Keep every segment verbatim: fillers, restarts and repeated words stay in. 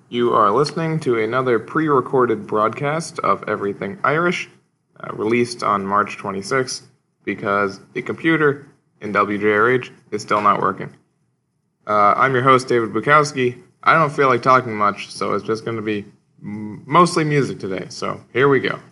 You are listening to another pre-recorded broadcast of Everything Irish, uh, released on March twenty-sixth, because the computer in W J R H is still not working. Uh, I'm your host, David Bukowski. I don't feel like talking much, so it's just going to be m- mostly music today, so here we go.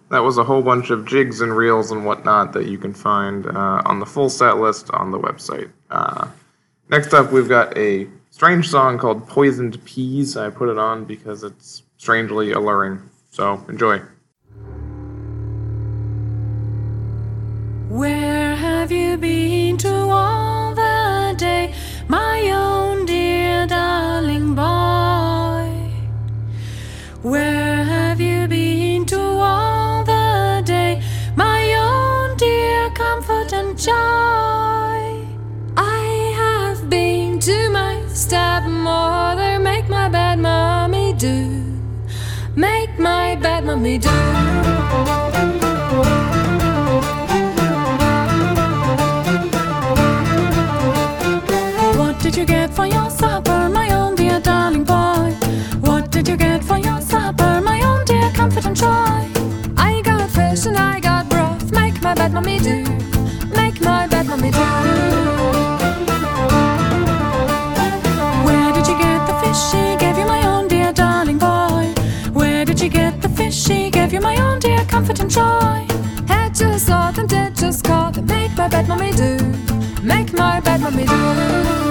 That was a whole bunch of jigs and reels and whatnot that you can find uh, on the full set list on the website. Uh, next up, we've got a strange song called Poisoned Peas. I put it on because it's strangely alluring. So, enjoy. Where have you been to all the day, my own dear darling boy? Where have you been to all the day, my own dear comfort and joy? I have been to my stepmother, make my bed, mommy, do. Make my bed, mommy, do. What did you get for your supper, my own dear darling boy? What did you get for your supper, my own dear comfort and joy? I got fish and I got broth, make my bed, mommy, do. Make my bed, mommy, do. Where did you get the fish she gave you, my own dear darling boy? Where did you get the fish she gave you, my own dear comfort and joy? Had just saw them, did just caught them, make my bed, mommy, do. Make my bed, mommy, do.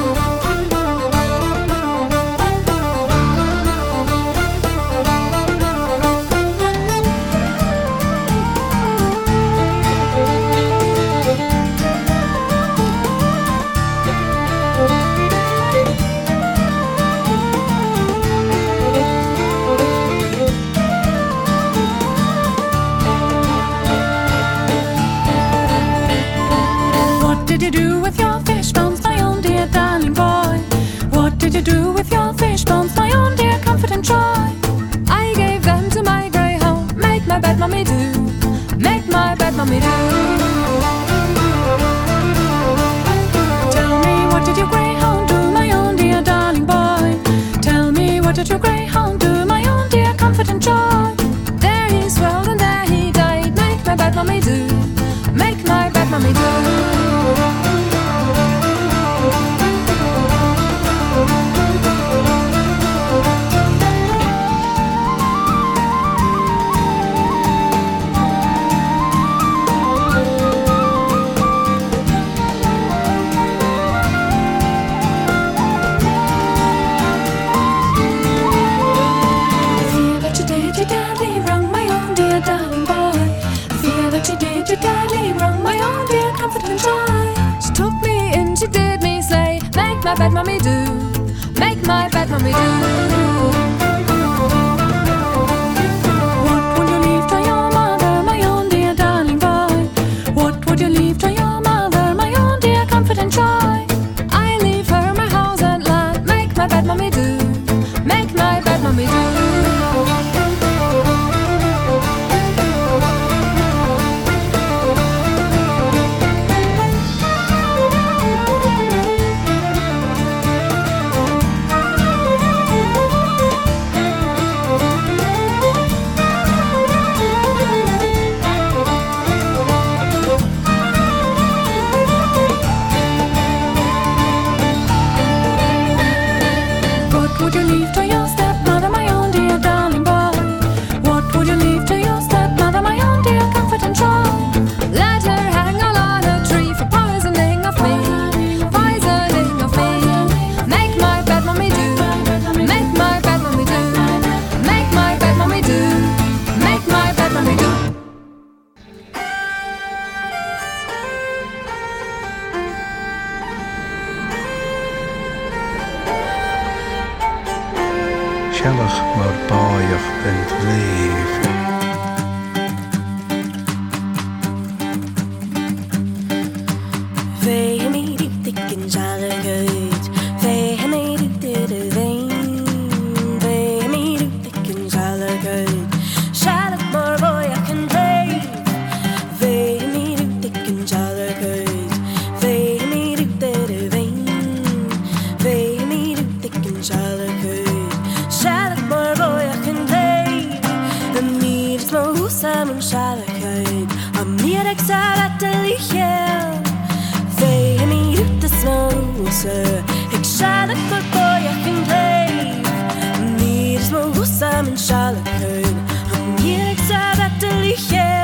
What did you do with your fish bones, my own dear darling boy? What did you do with your fish bones, my own dear comfort and joy? I gave them to my greyhound, make my bed, mommy, do. Make my bed, mommy, do. Tell me, what did your greyhound do, my own dear darling boy? Tell me, what did your greyhound do, my own dear comfort and joy? There he swelled and there he died, make my bed, mommy, do. Make my bed, mommy, do. Your daddy wrong, my own dear comfort and joy. She took me in, she did me say, make my bed, mommy, do. Make my bed, mommy, do. What would you leave to your mother, my own dear darling boy? What would you leave to your mother, my own dear comfort and joy? I leave her my house and land, make my bed, mommy, do. Make my bed, mommy, do. What would you leave to your stepmother, my own dear darling boy? What would you leave to your stepmother, my own dear comfort and joy? Let her hang all on a tree for poisoning of me, poisoning of me. Make my bed, mommy, do. Make my bed, mommy, do. Make my bed, mommy, do. Make my bed, mommy, do. Shelach mar báoch den bléomh. Fé mé dúptic in Shalagad, Fé mé dúptic a vein, Fé mé dúptic in Shalagad, Shalach mar báoch an bléomh. Fé mé dúptic in Shalagad, Fé mé dúptic a vein, Fé mé dúptic in Shalagad, Shalach mar báoch an bléomh. A mír is mo húsam an Shalagad, a mír ag salat a lichel. Fé mé dúptas mo húsa, ag Shalach mar báoch an bléomh. A mír is mo húsam an Shalagad, a mír ag salat a lichel.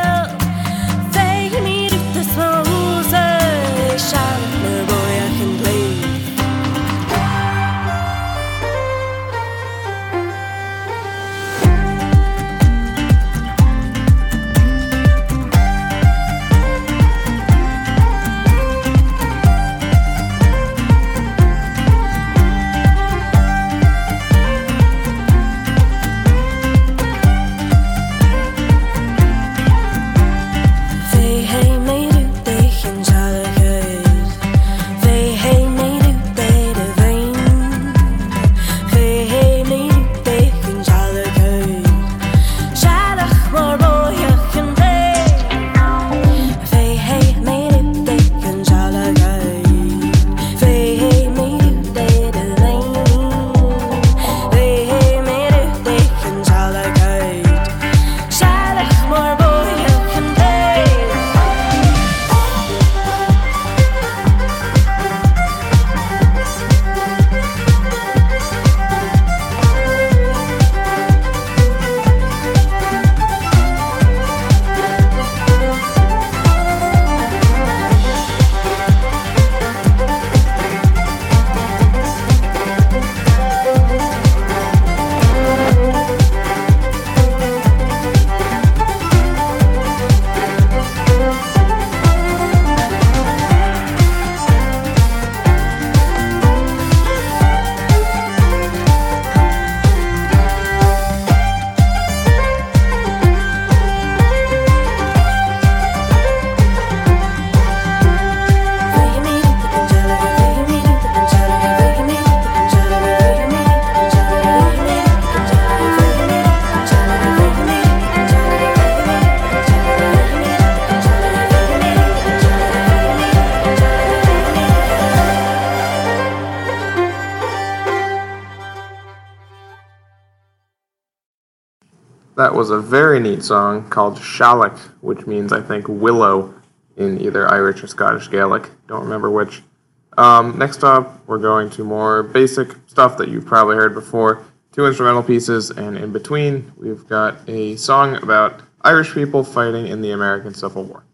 that was a very neat song called Shallock, which means, I think, willow in either Irish or Scottish Gaelic. Don't remember which. Um, next up, we're going to more basic stuff that you've probably heard before. Two instrumental pieces, and in between, we've got a song about Irish people fighting in the American Civil War.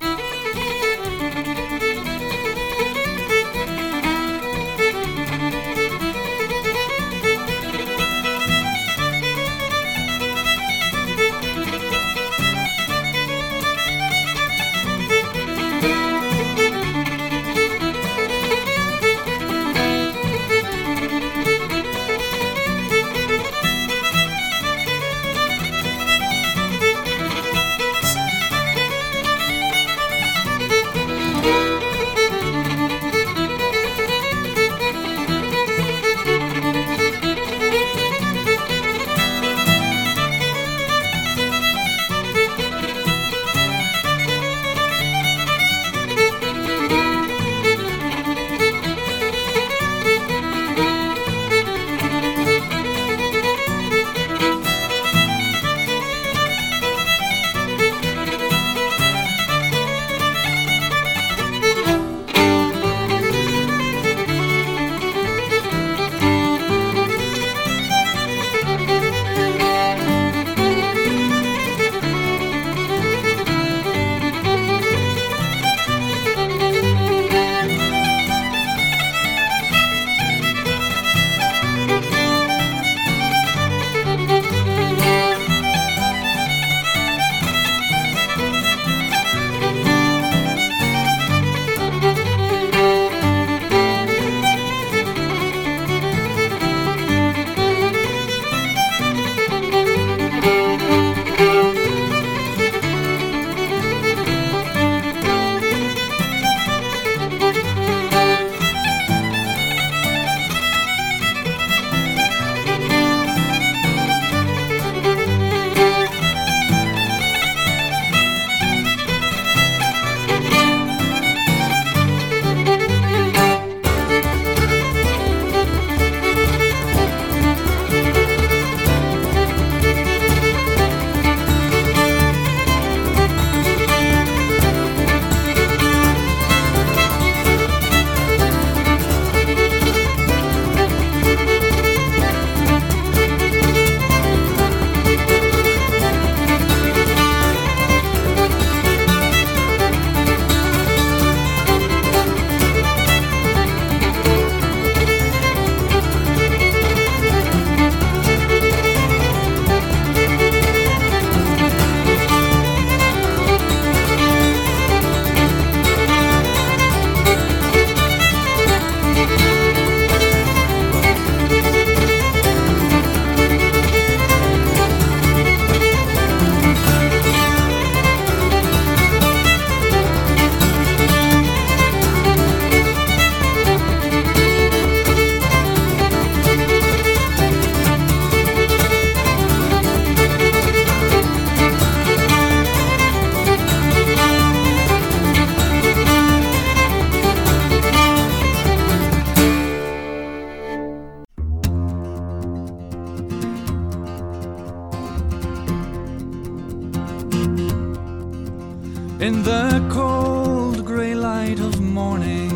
In the cold grey light of morning,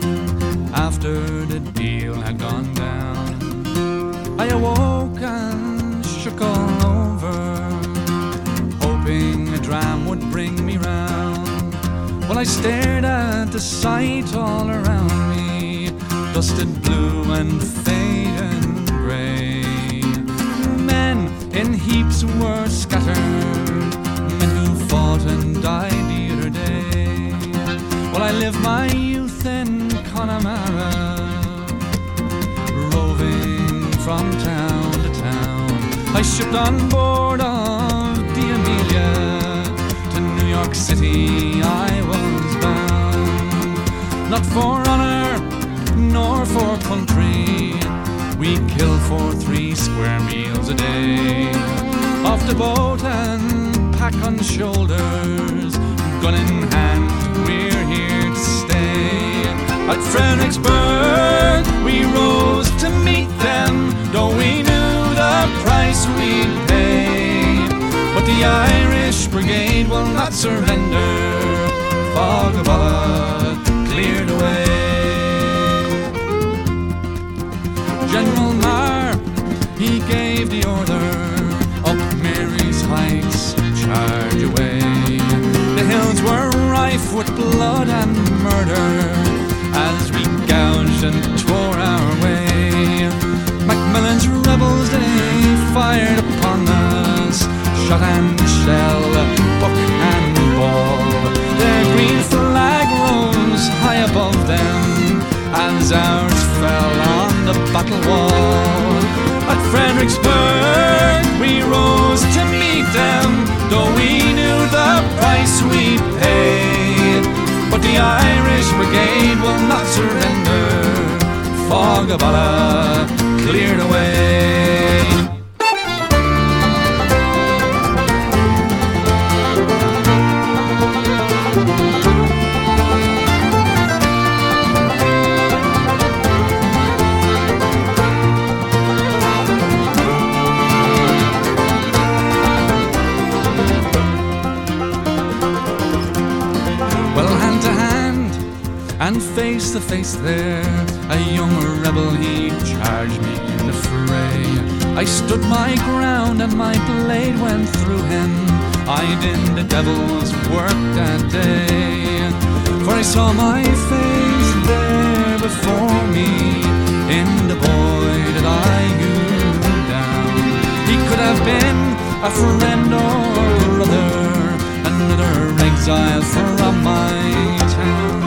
after the deal had gone down, I awoke and shook all over, hoping a dram would bring me round. Well, I stared at the sight all around me, dusted blue and faded grey. Men in heaps were scattered, men who fought and died the other day. Well, I lived my youth in Connemara, roving from town to town. I shipped on board of the Amelia, to New York City I was bound. Not for honor, nor for country, we killed for three square meals a day. Off the boat and pack on shoulders, gun in hand, we're here to stay. At Fredericksburg we rose to meet them, though we knew the price we'd pay. but the Irish Brigade will not surrender. Fogabala cleared away. General Marr, he gave the order, up Mary's Heights, charge away. The hills were rife with blood and murder as we gouged and tore our way. Macmillan's rebels, they fired upon us, shot and shell, buck and ball. Their green flag rose high above them as ours fell on the battle wall. At Fredericksburg we rose to meet them, though we knew the price we'd pay. But the Irish Brigade will not surrender. Fogabala cleared away. And face to face there, a young rebel, he charged me in the fray. I stood my ground and my blade went through him. I did the devil's work that day. For I saw my face there before me in the boy that I hewn down. He could have been a friend or brother, another exile from my town.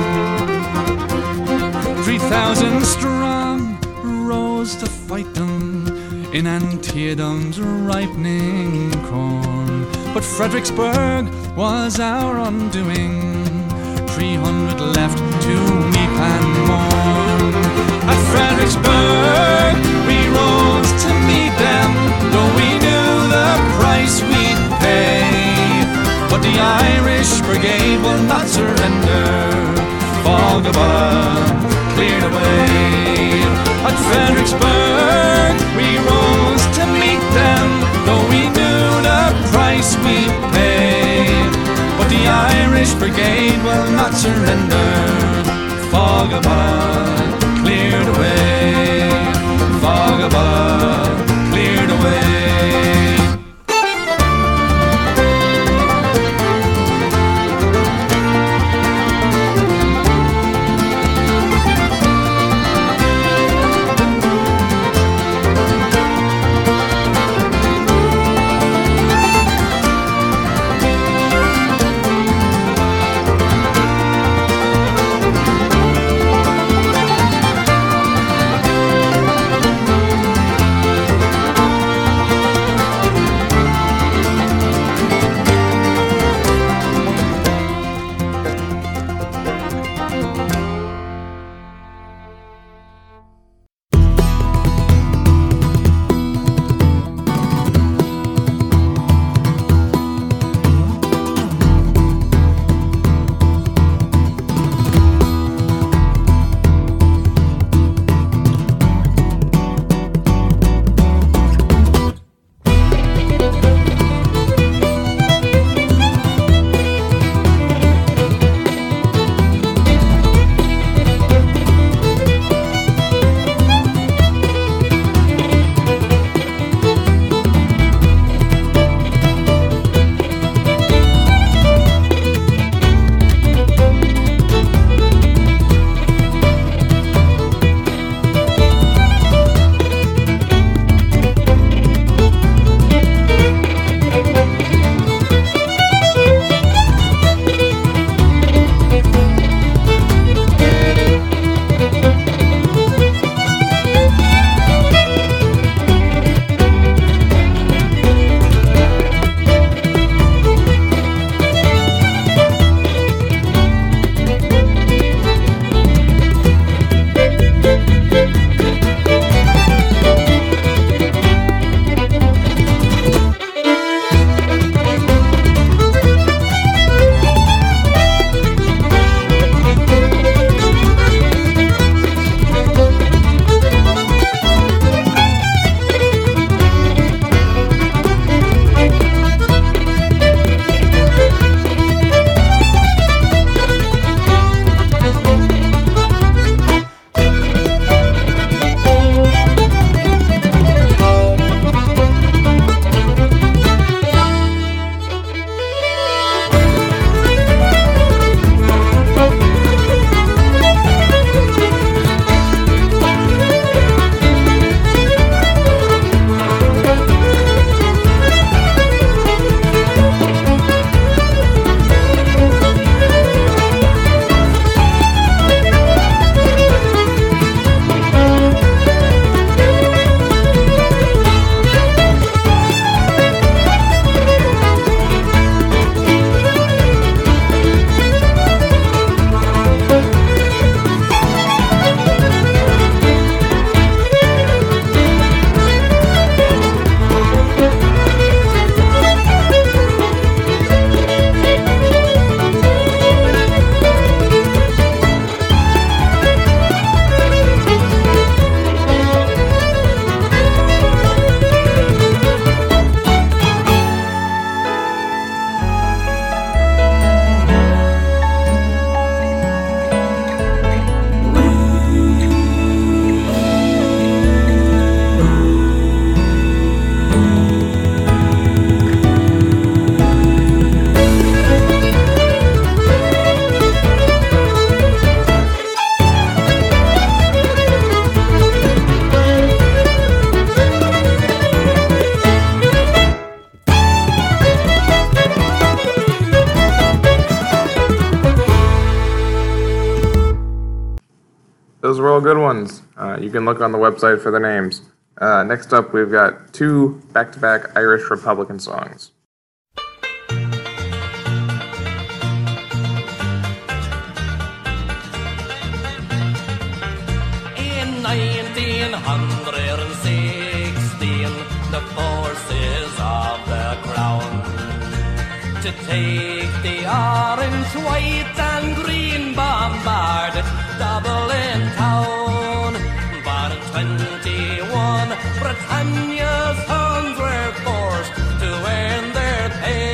Three thousand strong rose to fight them in Antietam's ripening corn. But Fredericksburg was our undoing. Three hundred left to weep and mourn. At Fredericksburg we rose to meet them, though we knew the price we'd pay. But the Irish Brigade will not surrender. Fogabala cleared away. At Fredericksburg we rose to meet them, though we knew the price we'd pay. But the Irish Brigade will not surrender. Fogabala cleared away. Fogabala cleared away. were all good ones. Uh, you can look on the website for the names. Uh, next up, we've got two back-to-back Irish Republican songs. In nineteen sixteen, the forces of the crown to take the orange, white and green bombarded Dublin town. But in twenty-one, Britannia's sons were forced to earn their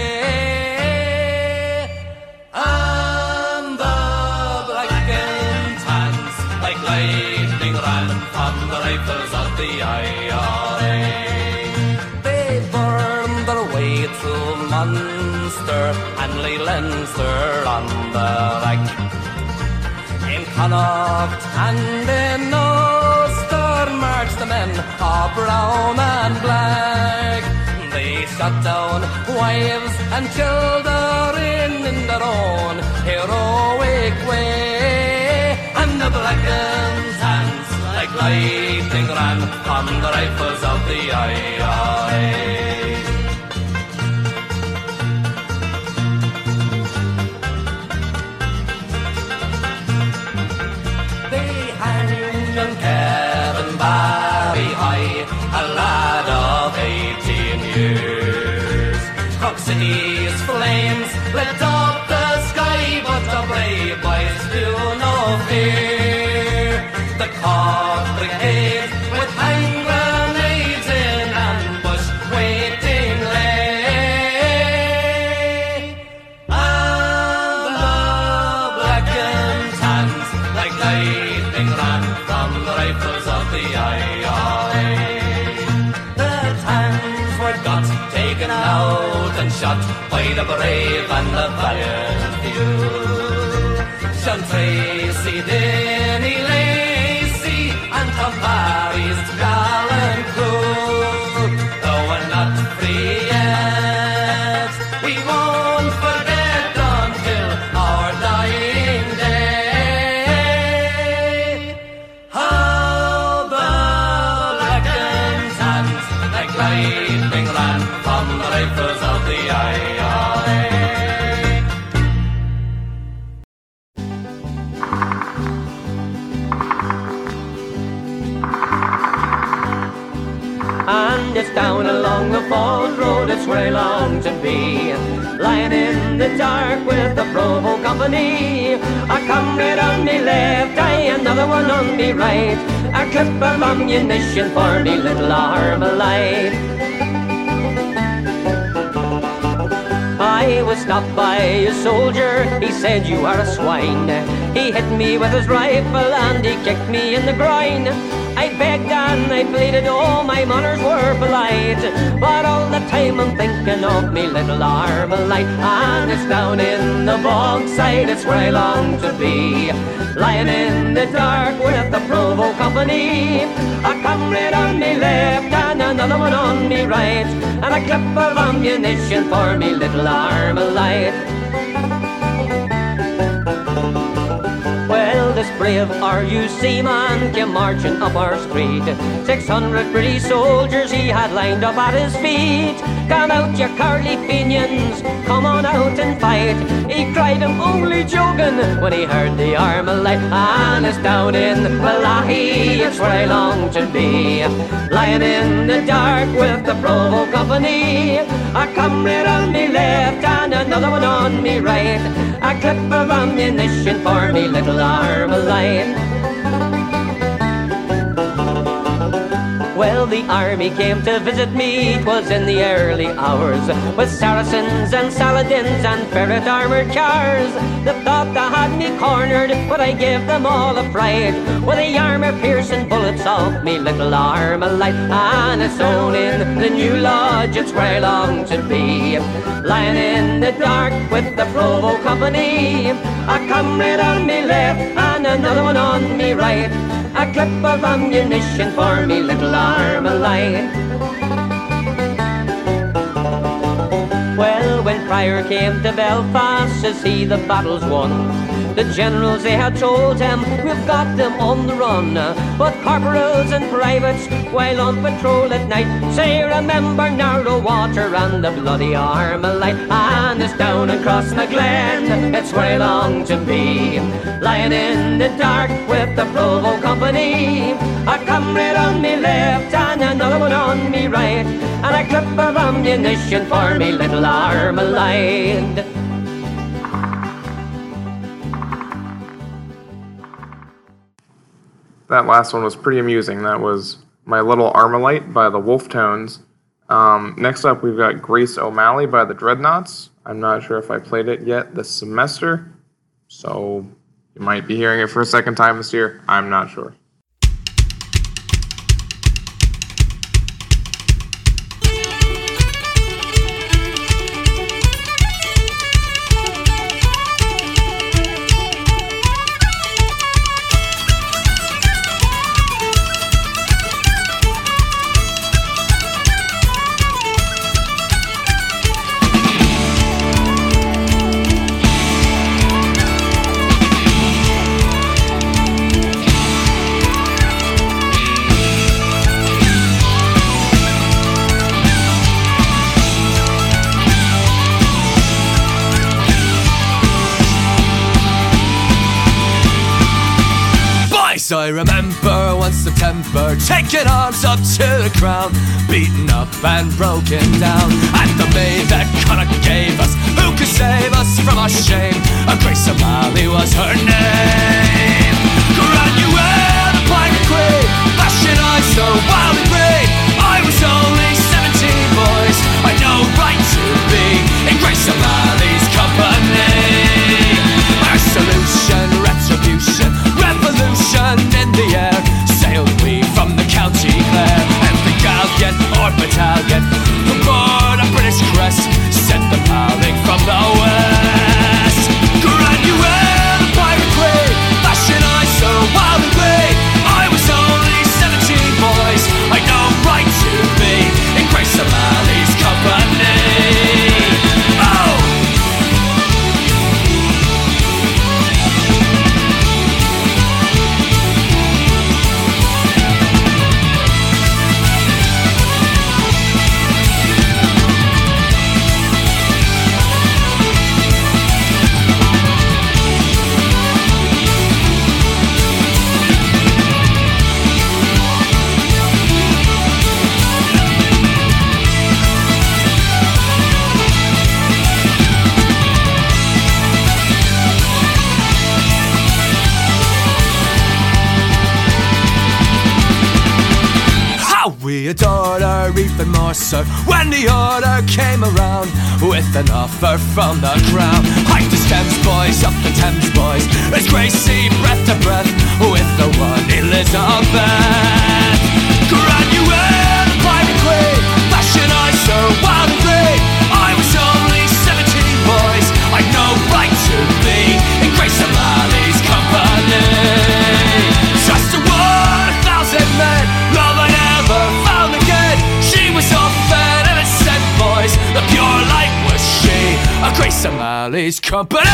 pay. And the black and tans, like lightning, ran from the rifles of the I R A. They burned their way through Munster and laid Leinster on the rack. In Connacht and in Ulster marched the men of brown and black. They shot down wives and children in their own heroic way. And the black and tans, like lightning, ran from the rifles of the I R A. Kevin Barry High, a lad of eighteen years. Cork City's flames lit up the sky, but the brave boys knew no fear. The Cork Brigade with hand grenades in ambush waiting lay. And the black and tans, like lightning, ran from the rifles of the I R A. The tans were got, taken out and shot by the brave and the valiant few. Sean Tracy, Denny Lacey and Tom Barry's gallant crew. Though we're not free yet, we won't forget until our dying day. Lightning ran from the rifles of the I R A. And it's down along the Falls Road, it's where I long to be, lying in the dark with the Provo Company. A comrade on me left eye, another one on me right, a clip of ammunition for me little Armalite. I was stopped by a soldier, he said you are a swine. He hit me with his rifle and he kicked me in the groin. I begged and I pleaded, oh my manners were polite, but all the time I'm thinking of me little Armalite. And it's down in the bog side, it's where I long to be, lying in the dark with the Provo Company. A comrade on me left and another one on me right, and a clip of ammunition for me little Armalite. Well, this brave R U C man came marching up our street. Six hundred British soldiers he had lined up at his feet. Come out, you curly pinions, come on out and fight. He cried, I'm only joking, when he heard the Armalite. And it's down in Malahi, it's where I long to be, lying in the dark with the Provo Company. A comrade on me left and another one on me right, a clip of ammunition for me little Armalite. Well, the army came to visit me, 'twas in the early hours, with Saracens and Saladins and ferret armoured cars. They thought they had me cornered, but I gave them all a fright, with the armour-piercing bullets of me little Armalite. And it's down in the New Lodge, it's where I long to be, lying in the dark with the Provo Company. A comrade on me left and another one on me right, a clip of ammunition for me little Armalite. Well, when Pryor came to Belfast to see the battles won, the generals they had told him, we've got them on the run. But corporals and privates, while on patrol at night, say remember narrow water and the bloody Armalite. And it's down across the glen, it's where I long to be, lying in the dark with the Provo Company. A comrade on me left and another one on me right, and a clip of ammunition for me little Armalite. That last one was pretty amusing. That was My Little Armalite by the Wolf Tones. Um, next up, we've got Grace O'Malley by the Dreadnoughts. I'm not sure if I played it yet this semester, so you might be hearing it for a second time this year. I'm not sure. I remember one September, taking arms up to the ground, beaten up and broken down. And the maid that Connacht gave us, who could save us from our shame? A Grace O'Malley was her name. Granuel, the pirate queen, flashing eyes so wild and green. I was only seventeen, boys, I know right to be in Grace O'Malley's company. Our solution, retribution, revolution in the air, sailed we from the County Clare, and the galleon or battalion aboard a British crest sent them howling from the west. Granuel, the pirate queen, flashing eyes so wild and green. I was only seventeen, boys, I know right to be in Grace O'Malley's company. Oh! We adored her even more so when the order came around with an offer from the crown. Hike the Thames boys, up the Thames boys, as Gracie breath to breath with the one Elizabeth. Granuel, the pirate queen, flashing eyes so wild and green. I was only seventeen, boys, I know right to be in Grace O'Malley's company. Just a one, a thousand men, love I never found again. She was often innocent, boys, the pure light was she, a Grace O'Malley's company.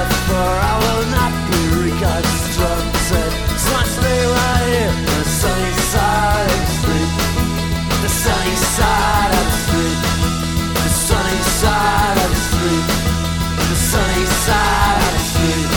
suffer, I will not be reconstructed. So I stay right here on the sunny side of the street. The sunny side of the street. The sunny side of the street. The sunny side of the street.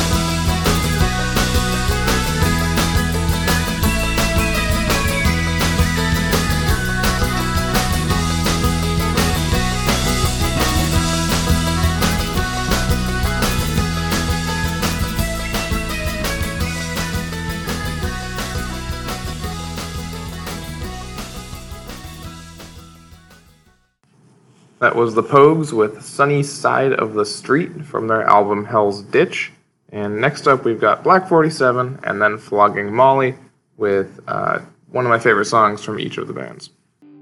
That was the Pogues with Sunny Side of the Street from their album Hell's Ditch. And next up we've got Black forty-seven and then Flogging Molly with uh, one of my favorite songs from each of the bands.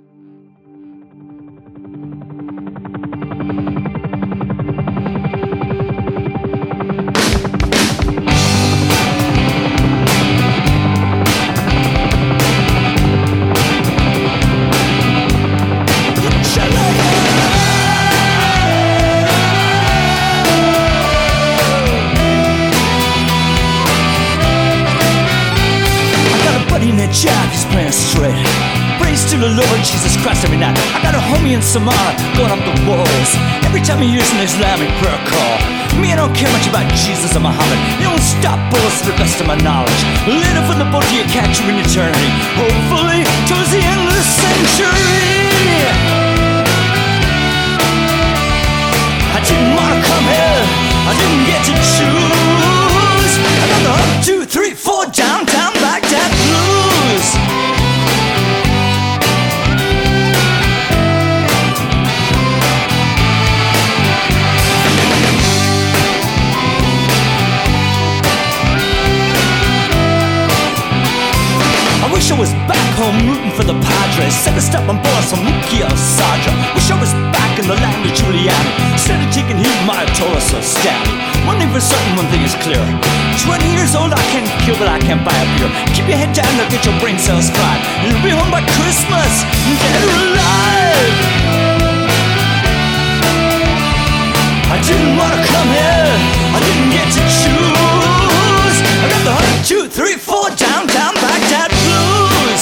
Jack is playing straight. Praise to the Lord Jesus Christ every night. I got a homie in Samara going up the walls. Every time he hears an Islamic prayer call. Me, I don't care much about Jesus or Muhammad. They don't stop bullets to the best of my knowledge. Later for the boat you catch you in eternity. Hopefully towards the end of the century. I didn't want to come here, I didn't get to choose. I got the up, two, three, four, downtown Baghdad blues. I wish I was back home rooting for the Padres. Set a step on board some Mookie Sadra. Wish I was back in the land of Giuliani. Instead of taking heat, my Torah so stabby. One thing for certain, one thing is clear. Twenty years old, I can't kill, but I can't buy a beer. Keep your head down, they'll get your brain cells fried. You'll be home by Christmas, dead or alive. I didn't want to come here, I didn't get to choose. I got the one, two, three, four, downtown Baghdad blues.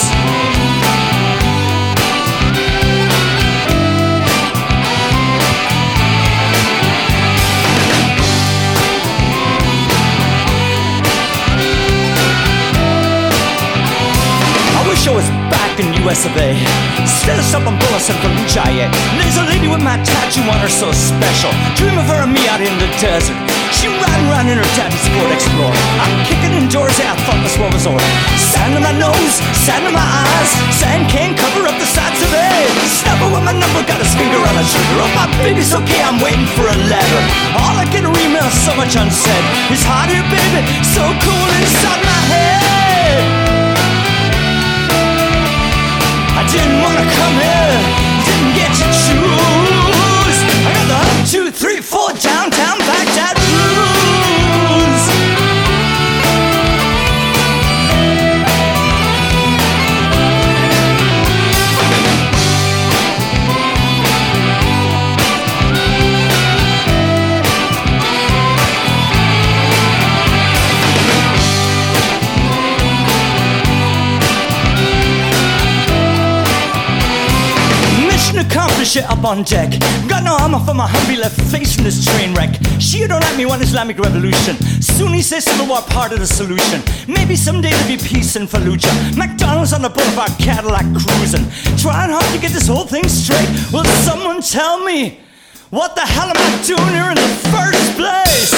I was back in U S of A. Instead of stopping bullets in Fallujah, yeah. There's a lady with my tattoo on her so special. Dream of her and me out in the desert. She riding around in her daddy's Ford Explorer. I'm kicking indoors, yeah, I thought this world was over. Sand in my nose, sand in my eyes. Sand can't cover up the sides of it. Snapper with my number, got his finger on the trigger. Oh, my baby's okay, I'm waiting for a letter. All I get are emails, so much unsaid. It's hot here, baby, so cool inside my head. I didn't want to come here, didn't get to choose. I got the one, two, three, four, downtown Baghdad blues. Accomplish it up on deck. Got no armor for my Humvee left facing this train wreck. Shia don't at me one Islamic revolution. Sunni say civil war part of the solution. Maybe someday there'll be peace in Fallujah. McDonald's on the boulevard, Cadillac cruising. Trying hard to get this whole thing straight. Will someone tell me what the hell am I doing here in the first place?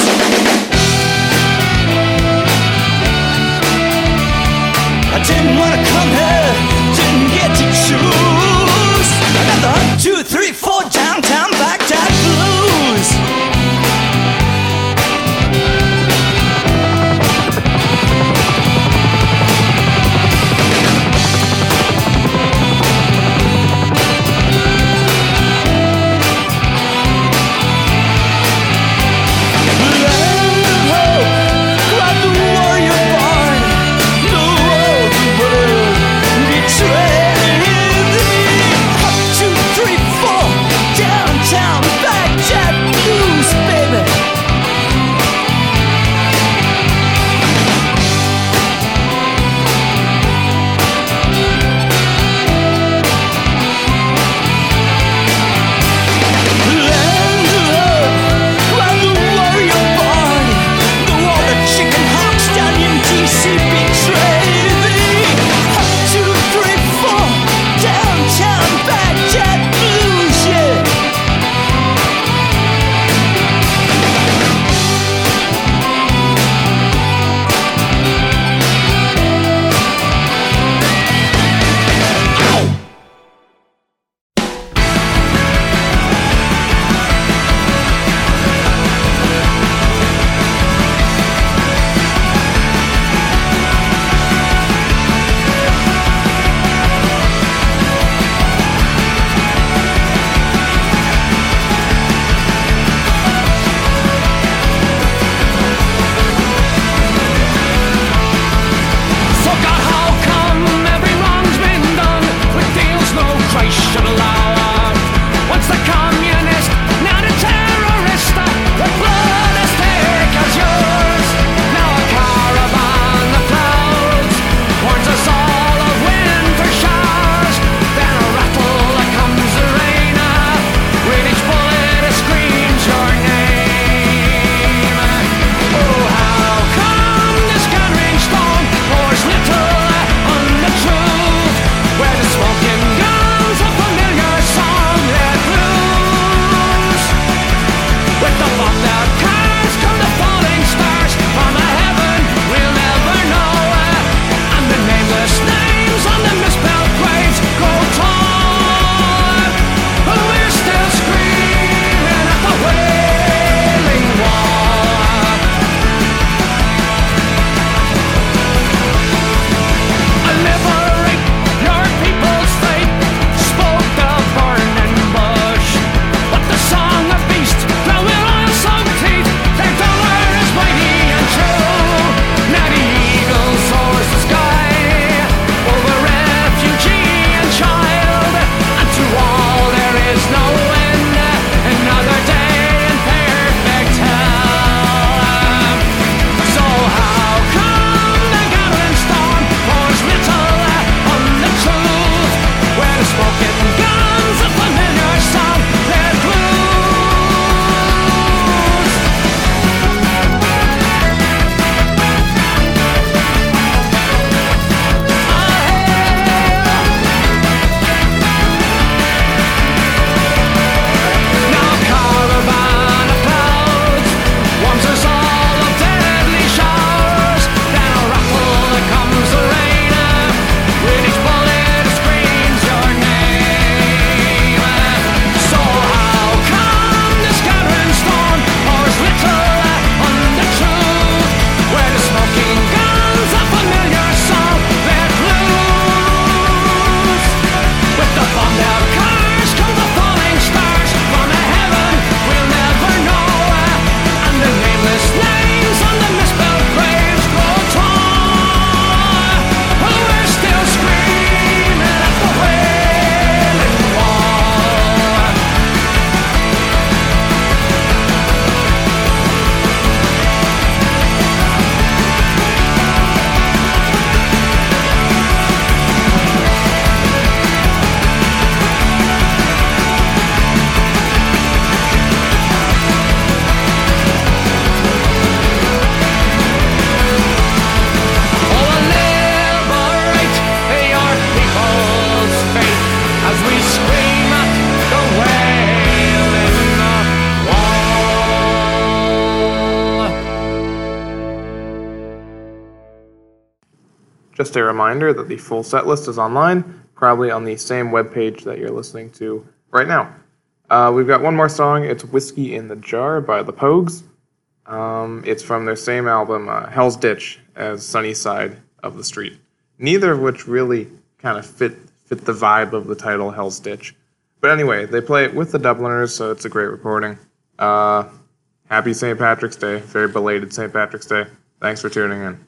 I didn't want to come here, didn't get to choose. I got the one, two, three, four, downtown Baghdad blues. Three, four. Just a reminder that the full set list is online, probably on the same webpage that you're listening to right now. Uh, we've got one more song. It's Whiskey in the Jar by the Pogues. Um, it's from their same album, uh, Hell's Ditch, as Sunny Side of the Street. Neither of which really kind of fit fit the vibe of the title, Hell's Ditch. But anyway, they play it with the Dubliners, so it's a great recording. Uh, happy Saint Patrick's Day. Very belated Saint Patrick's Day. Thanks for tuning in.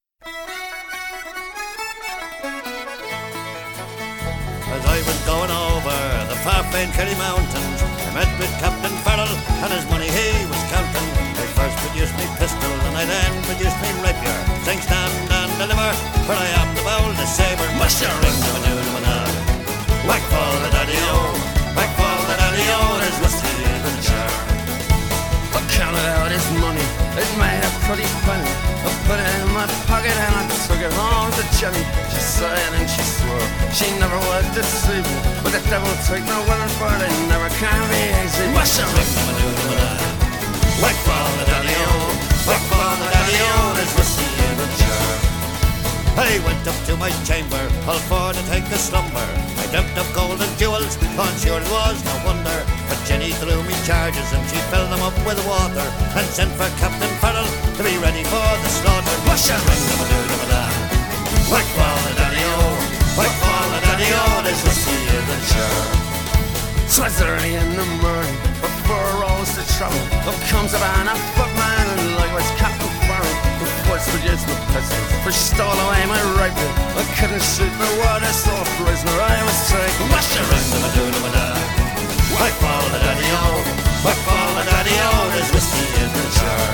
As I was going over the far-famed Kerry Mountains, I met with Captain Farrell, and his money he was counting. I first produced me pistol, and I then produced me rapier. Sing, stand, and deliver, for I am the boldest sabre. Muster ring, the manoo, the whack fall the daddy-o, whack fall the daddy-o, there's whiskey in the jar. I counted out his money, it made a pretty penny. I put it in my pocket and I took it home to Jenny. She sighed and she swore she never would deceive me, but the devil take no women for it, it never can be easy. Muster ring, the manoo, the whack fall the daddy-o, whack fall the daddy-o, there's whiskey in the jar. I went up to my chamber, all for to take a slumber. I dreamt of gold and jewels, on sure it was no wonder. But Jenny threw me charges and she filled them up with water, and sent for Captain Farrell to be ready for the slaughter. Mush and ring them a doo doo da, whack fall the daddy-o, whack fall the daddy-o, there's whiskey in the jar. Twas early in the morning, before I rose to travel, up comes a man, a footman, and likewise Captain Farrell, who first produced my pistol, for she stole away my rifle. I couldn't shoot no water, so a prisoner I was taken. Mush and ring them a doo doo da, whack fall the daddy-o, whack fall the daddy-o, there's whiskey in the jar.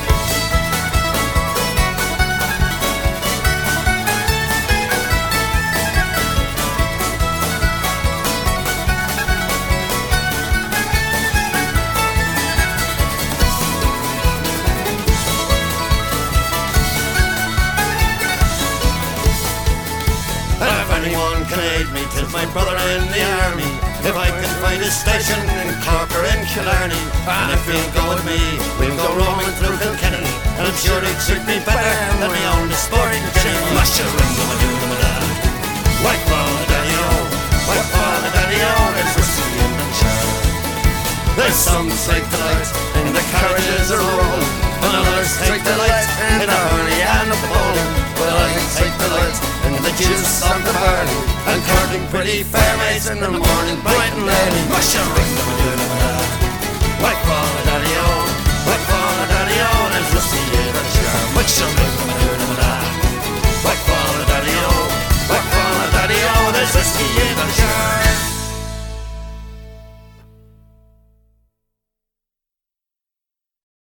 Anyone can aid me, 'tis my brother in the army. If I can find a station in Cork or in Killarney, and if you'll go with me, we'll go roaming through Kilkenny, and I'm sure it'd suit me better than my own sporting Jenny. Mush a ring, dum a doo dum a da, whack fall the daddy-o, whack fall the daddy-o, there's whiskey in the jar. There's some take delight in the carriages are rolling, and others take delight in the hurley and the bowling. Well, I can take delight in the juice of the barley, and courting pretty fair maids in the morning bright and early. Mush a ring dum a doo dum a da, whack fall the daddy-o, whack fall the daddy-o, there's whiskey in the jar. Mush a ring dum a doo dum a da, whack fall the daddy-o, whack fall the daddy-o, there's whiskey in